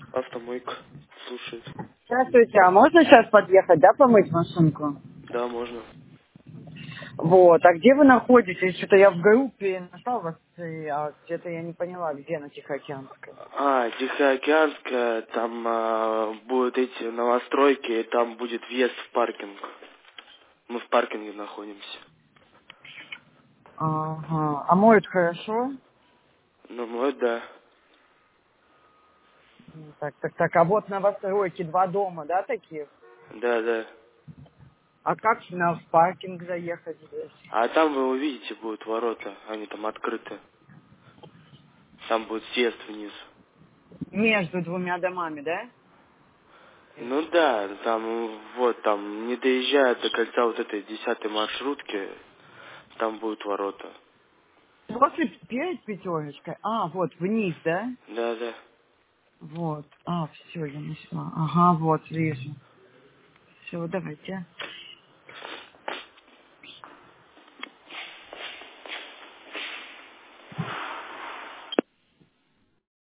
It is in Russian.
Автомойка. Слушает. Здравствуйте, а можно сейчас подъехать, да, помыть машинку? Да, можно. Вот, а где вы находитесь? Что-то я в группе нашла вас, а где-то я не поняла, где на Тихоокеанской. Тихоокеанская, там будут эти новостройки, и там будет въезд в паркинг. Мы в паркинге находимся. Ага, а моют хорошо? Ну, вот, да. Так, а вот новостройки, 2 дома, да, таких? Да, да. А как в паркинг заехать здесь? А там вы увидите, будут ворота, они там открыты. Там будет съезд вниз. Между 2 домами, да? Ну да, там, вот, там, не доезжая до кольца вот этой 10-й маршрутки, там будут ворота. После перед пятерочкой? А, вот, вниз, да? Да, да. Вот. А, все, я нашла. Ага, вот, вижу. Все, давайте.